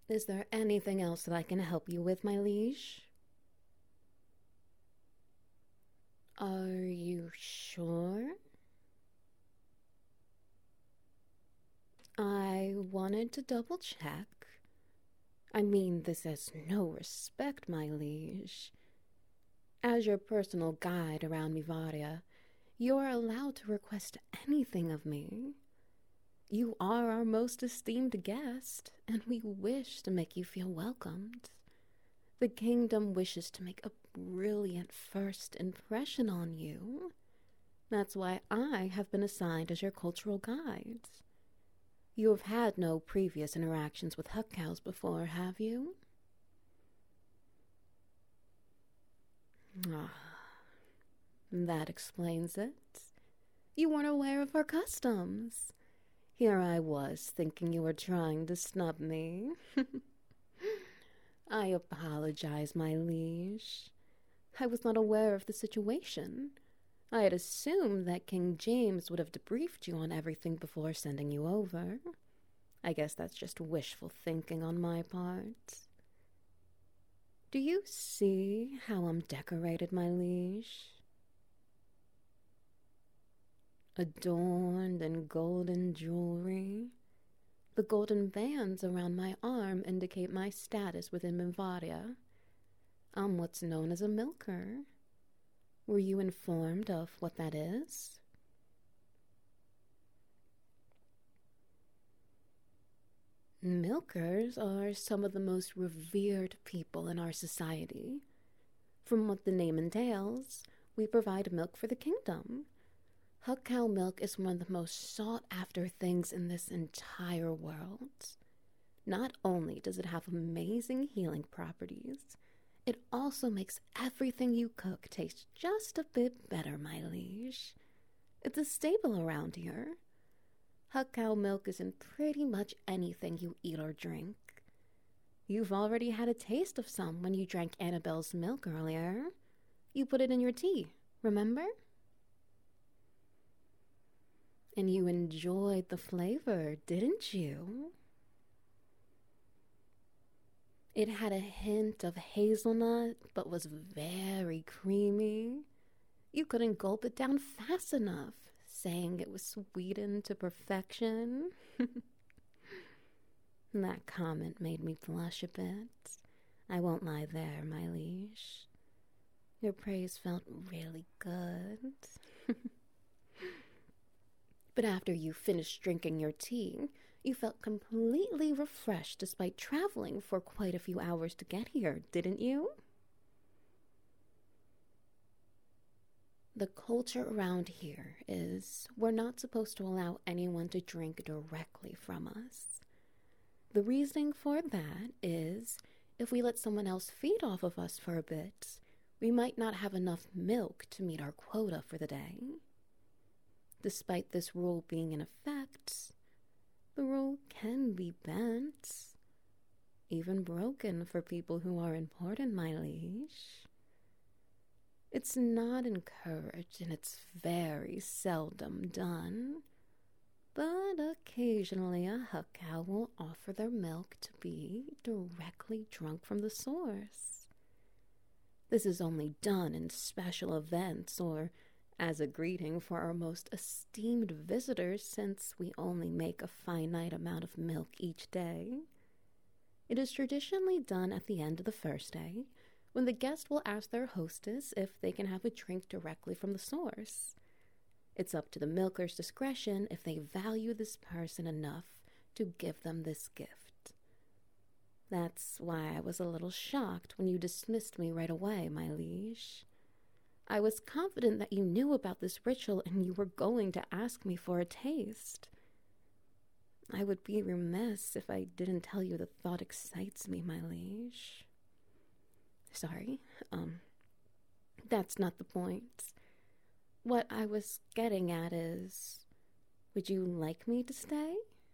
Is there anything else that I can help you with, my liege? Are you sure? I wanted to double check. I mean this as no respect, my liege. As your personal guide around Mivaria, you are allowed to request anything of me. You are our most esteemed guest, and we wish to make you feel welcomed. The kingdom wishes to make a brilliant first impression on you. That's why I have been assigned as your cultural guide. You have had no previous interactions with Huck cows before, have you? Ah, that explains it. You weren't aware of our customs. Here I was, thinking you were trying to snub me. I apologize, my liege. I was not aware of the situation. I had assumed that King James would have debriefed you on everything before sending you over. I guess that's just wishful thinking on my part. Do you see how I'm decorated, my liege? Adorned in golden jewelry. The golden bands around my arm indicate my status within Minvadia. I'm what's known as a milker. Were you informed of what that is? Milkers are some of the most revered people in our society. From what the name entails, we provide milk for the kingdom. Huck cow milk is one of the most sought after things in this entire world. Not only does it have amazing healing properties, it also makes everything you cook taste just a bit better, my liege. It's a staple around here. Huck cow milk is in pretty much anything you eat or drink. You've already had a taste of some when you drank Annabelle's milk earlier. You put it in your tea, remember? And you enjoyed the flavor, didn't you? It had a hint of hazelnut, but was very creamy. You couldn't gulp it down fast enough, saying it was sweetened to perfection. That comment made me blush a bit. I won't lie there, my liege. Your praise felt really good. But after you finished drinking your tea, you felt completely refreshed despite traveling for quite a few hours to get here, didn't you? The culture around here is we're not supposed to allow anyone to drink directly from us. The reasoning for that is if we let someone else feed off of us for a bit, we might not have enough milk to meet our quota for the day. Despite this rule being in effect, the rule can be bent, even broken for people who are important, my liege. It's not encouraged and it's very seldom done, but occasionally a Huck cow will offer their milk to be directly drunk from the source. This is only done in special events or as a greeting for our most esteemed visitors, since we only make a finite amount of milk each day. It is traditionally done at the end of the first day, when the guest will ask their hostess if they can have a drink directly from the source. It's up to the milker's discretion if they value this person enough to give them this gift. That's why I was a little shocked when you dismissed me right away, my liege. I was confident that you knew about this ritual and you were going to ask me for a taste. I would be remiss if I didn't tell you the thought excites me, my liege. Sorry, that's not the point. What I was getting at is, would you like me to stay?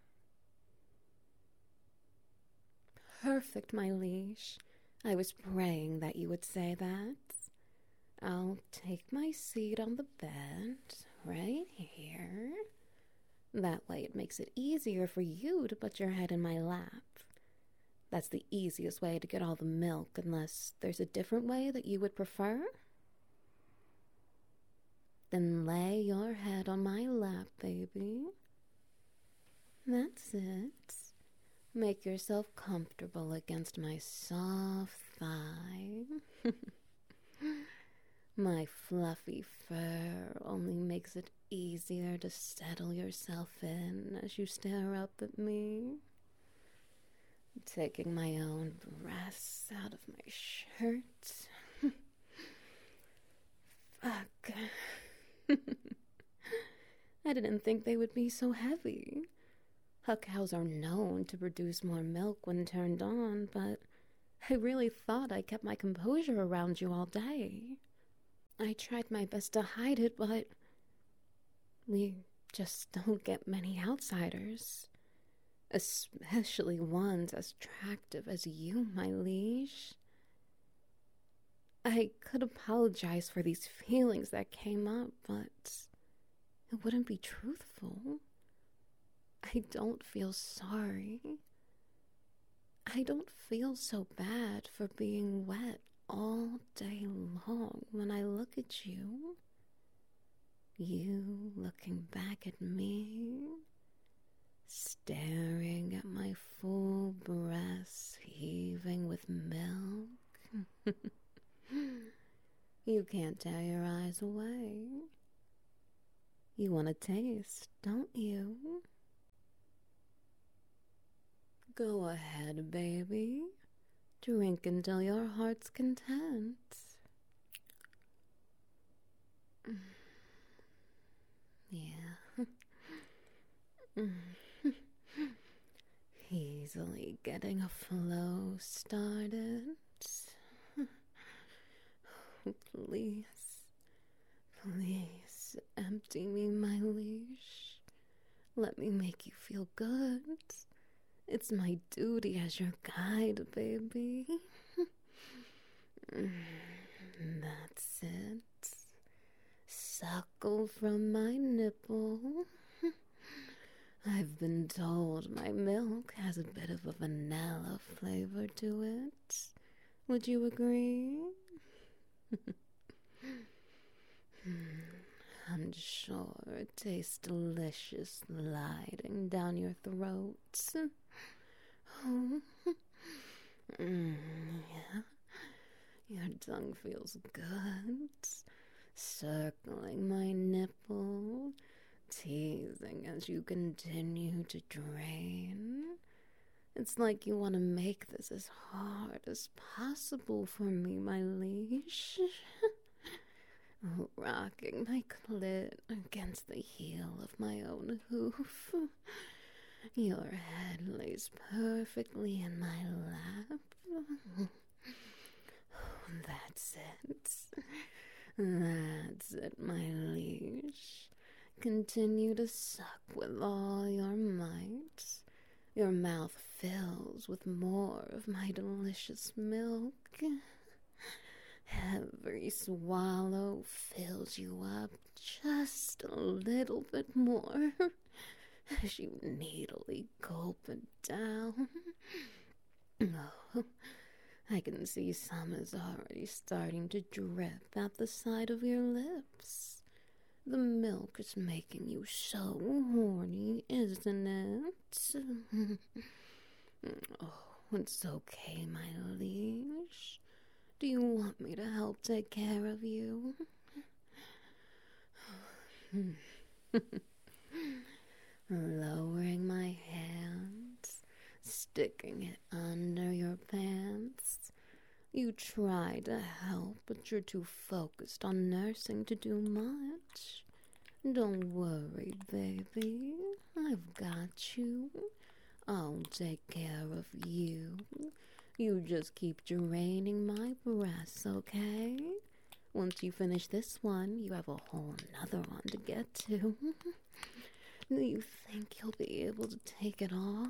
Perfect, my liege. I was praying that you would say that. I'll take my seat on the bed, right here. That way it makes it easier for you to put your head in my lap. That's the easiest way to get all the milk, unless there's a different way that you would prefer. Then lay your head on my lap, baby. That's it. Make yourself comfortable against my soft thigh. My fluffy fur only makes it easier to settle yourself in as you stare up at me. Taking my own breasts out of my shirt. Fuck. I didn't think they would be so heavy. Huck cows are known to produce more milk when turned on, but I really thought I kept my composure around you all day. I tried my best to hide it, but we just don't get many outsiders. Especially ones as attractive as you, my liege. I could apologize for these feelings that came up, but it wouldn't be truthful. I don't feel sorry. I don't feel so bad for being wet all day long when I look at you. You looking back at me, staring at my full breasts heaving with milk. You can't tear your eyes away. You want to taste, don't you? Go ahead, baby. Drink until your heart's content. Yeah. Easily getting a flow started. Please, please empty me, my leash. Let me make you feel good. It's my duty as your guide, baby. That's it. Suckle from my nipple. I've been told my milk has a bit of a vanilla flavor to it. Would you agree? I'm sure it tastes delicious gliding down your throat. Oh, yeah. Your tongue feels good, circling my nipple, teasing as you continue to drain. It's like you want to make this as hard as possible for me, my liege. Rocking my clit against the heel of my own hoof. Your head lays perfectly in my lap. That's it. That's it, my liege. Continue to suck with all your might. Your mouth fills with more of my delicious milk. Every swallow fills you up just a little bit more as you needily gulp it down. Oh, I can see some is already starting to drip out the side of your lips. The milk is making you so horny, isn't it? Oh, it's okay, my liege. Do you want me to help take care of you? Lowering my hands, sticking it under your pants. You try to help, but you're too focused on nursing to do much. Don't worry, baby. I've got you. I'll take care of you. You just keep draining my breasts, okay? Once you finish this one, you have a whole nother one to get to. Do you think you'll be able to take it all?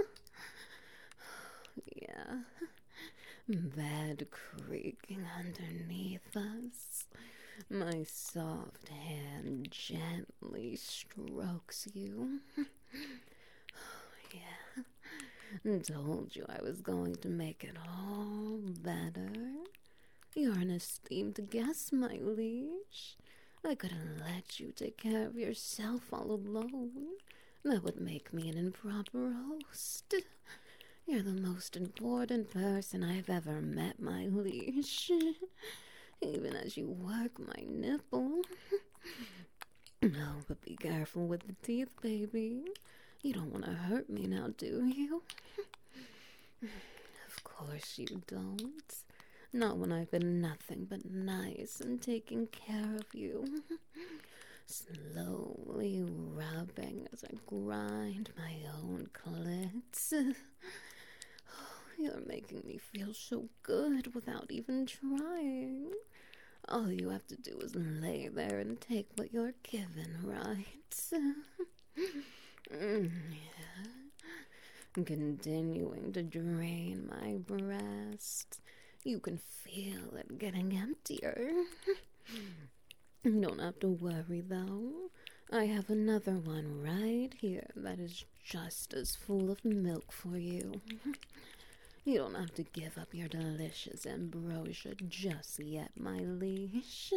Yeah. Bed creaking underneath us. My soft hand gently strokes you. Yeah. Told you I was going to make it all better. You're an esteemed guest, my liege. I couldn't let you take care of yourself all alone. That would make me an improper host. You're the most important person I've ever met, my liege. Even as you work my nipple. No, but be careful with the teeth, baby. You don't want to hurt me now, do you? Of course you don't. Not when I've been nothing but nice and taking care of you. Slowly rubbing as I grind my own clit. You're making me feel so good without even trying. All you have to do is lay there and take what you're given, right? Yeah. Continuing to drain my breast. You can feel it getting emptier. You don't have to worry, though. I have another one right here that is just as full of milk for you. You don't have to give up your delicious ambrosia just yet, my liege.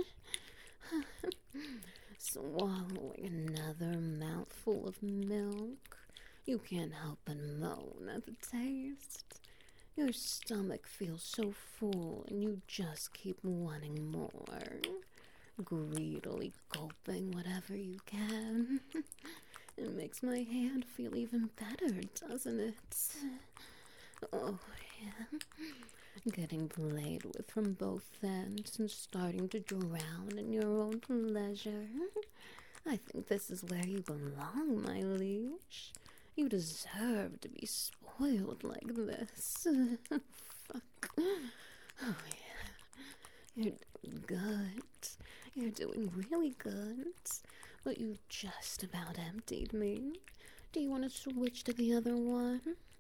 Swallowing another mouthful of milk, you can't help but moan at the taste. Your stomach feels so full and you just keep wanting more, greedily gulping whatever you can. It makes my hand feel even better, doesn't it? Oh, yeah. Getting played with from both ends and starting to drown in your own pleasure. I think this is where you belong, my liege. You deserve to be spoiled like this. Fuck. Oh, yeah. You're doing good. You're doing really good. But you just about emptied me. Do you want to switch to the other one?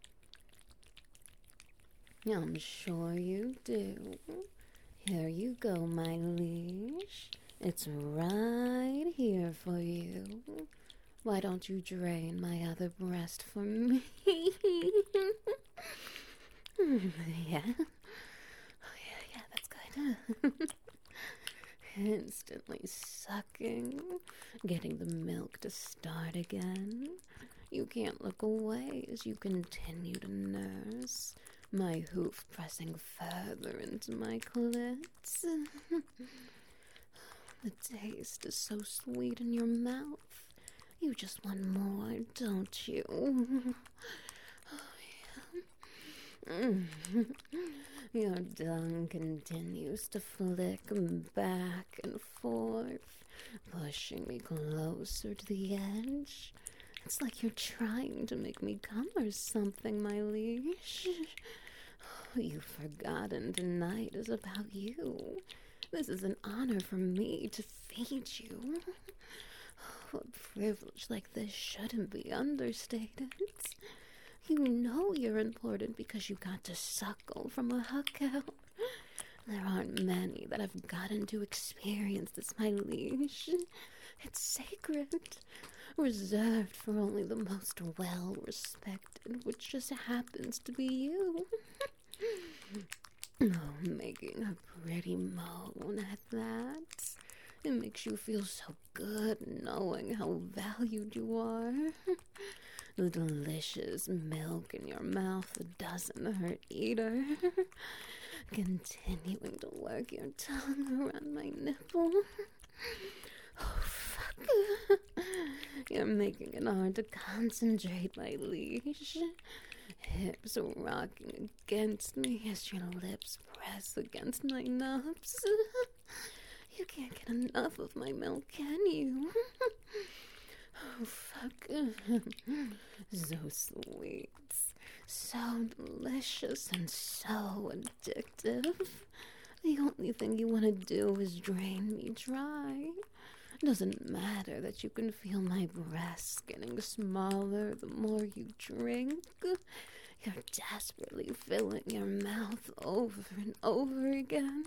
I'm sure you do. Here you go, my liege. It's right here for you. Why don't you drain my other breast for me? Yeah. Oh, yeah, that's good. Instantly sucking, getting the milk to start again. You can't look away as you continue to nurse, my hoof pressing further into my clits. The taste is so sweet in your mouth. You just want more, don't you? Oh, yeah. Your tongue continues to flick back and forth, pushing me closer to the edge. It's like you're trying to make me come or something, my liege. You've forgotten tonight is about you. This is an honor for me to feed you. A privilege like this shouldn't be understated. You know you're important because you got to suckle from a hucko. There aren't many that have gotten to experience this, my liege. It's sacred, reserved for only the most well-respected, which just happens to be you. Oh, making a pretty moan at that. It makes you feel so good knowing how valued you are. The delicious milk in your mouth doesn't hurt either. Continuing to work your tongue around my nipple. Oh, fuck. You're making it hard to concentrate, my liege. Hips rocking against me as your lips press against my nubs. You can't get enough of my milk, can you? Oh, fuck. So sweet. So delicious and so addictive. The only thing you want to do is drain me dry. Doesn't matter that you can feel my breasts getting smaller the more you drink. You're desperately filling your mouth over and over again.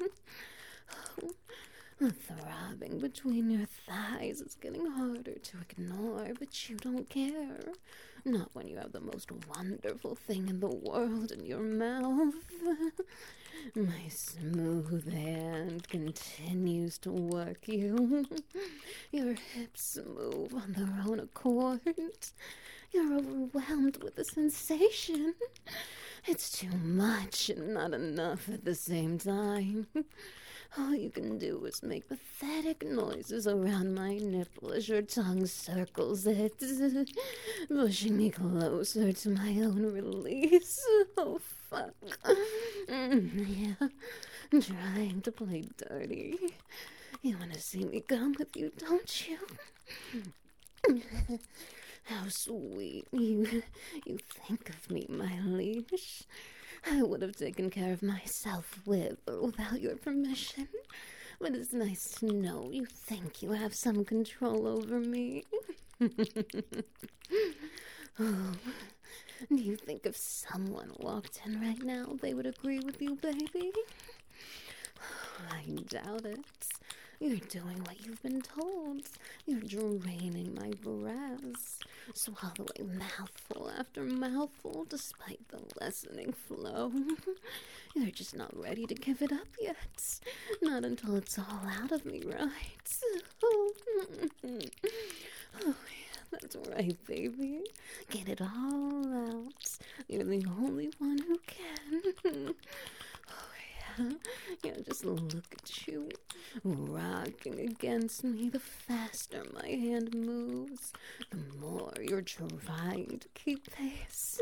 The throbbing between your thighs is getting harder to ignore, but you don't care. Not when you have the most wonderful thing in the world in your mouth. My smooth hand continues to work you. Your hips move on their own accord. You're overwhelmed with the sensation. It's too much and not enough at the same time. All you can do is make pathetic noises around my nipple as your tongue circles it, pushing me closer to my own release. Oh, fuck. Yeah, trying to play dirty. You want to see me come with you, don't you? How sweet you think of me, my leash. I would have taken care of myself with or without your permission, but it's nice to know you think you have some control over me. Oh, do you think if someone walked in right now, they would agree with you, baby? I doubt it. You're doing what you've been told. You're draining my breaths, swallowing mouthful after mouthful despite the lessening flow. You're just not ready to give it up yet. Not until it's all out of me, right? Oh, yeah, that's right, baby. Get it all out. You're the only one who can. Yeah, just look at you, rocking against me. The faster my hand moves, the more you're trying to keep pace.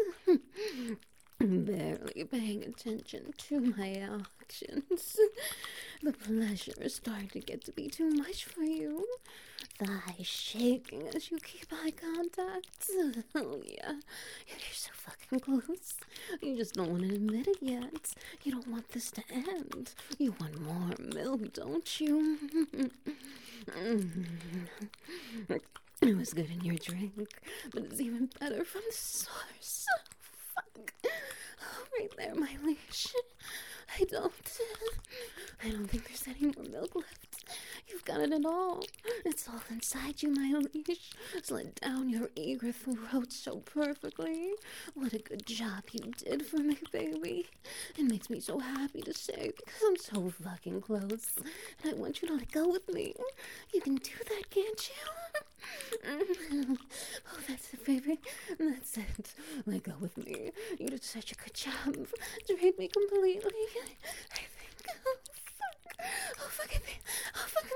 Barely paying attention to my actions. The pleasure is starting to get to be too much for you. Thighs shaking as you keep eye contact. Oh yeah, you're so fucking close. You just don't want to admit it yet. You don't want this to end. You want more milk, don't you? It was good in your drink, but it's even better from the source. Fuck. Oh, right there, my leash. I don't think there's any more milk left. You've got it all. It's all inside you, my leash. Slid down your eager throat so perfectly. What a good job you did for me, baby. It makes me so happy to say because I'm so fucking close. And I want you to let go with me. You can do that, can't you? Oh, that's it, baby. That's it. Let go with me. You did such a good job. Drained me completely. I think. Oh, fuck. Oh, fuck. Oh, fuck.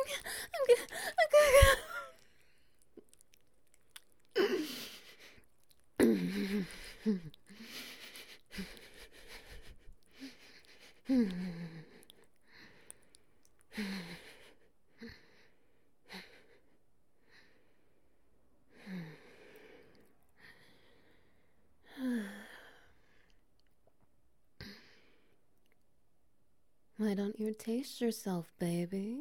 Why don't you taste yourself, baby?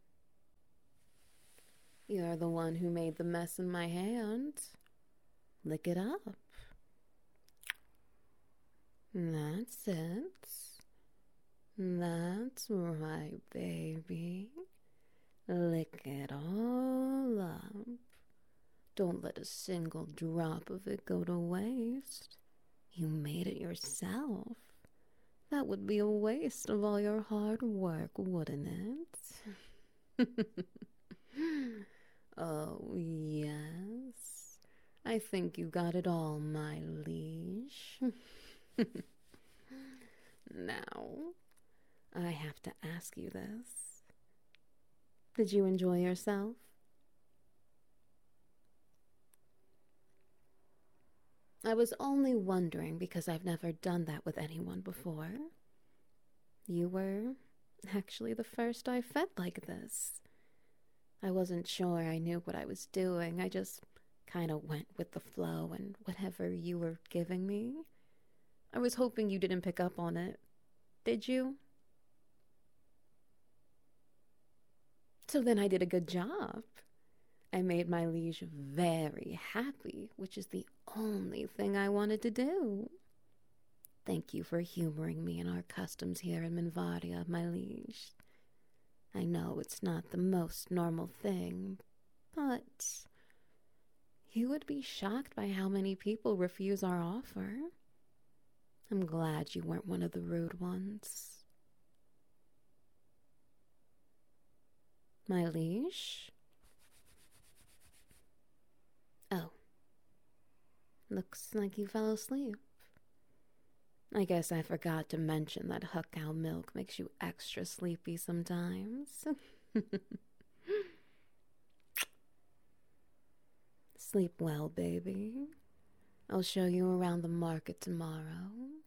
You're the one who made the mess in my hand. Lick it up. That's it. That's right, baby. Lick it all up. Don't let a single drop of it go to waste. You made it yourself. That would be a waste of all your hard work, wouldn't it? Oh, yes. I think you got it all, my leash. Now, I have to ask you this. Did you enjoy yourself? I was only wondering because I've never done that with anyone before. You were actually the first I fed like this. I wasn't sure I knew what I was doing. I just kind of went with the flow and whatever you were giving me. I was hoping you didn't pick up on it. Did you? So then I did a good job. I made my liege very happy, which is the only thing I wanted to do. Thank you for humoring me in our customs here in Minvardia, my liege. I know it's not the most normal thing, but You would be shocked by how many people refuse our offer. I'm glad you weren't one of the rude ones. My liege? Oh. Looks like you fell asleep. I guess I forgot to mention that Huck Cow milk makes you extra sleepy sometimes. Sleep well, baby. I'll show you around the market tomorrow.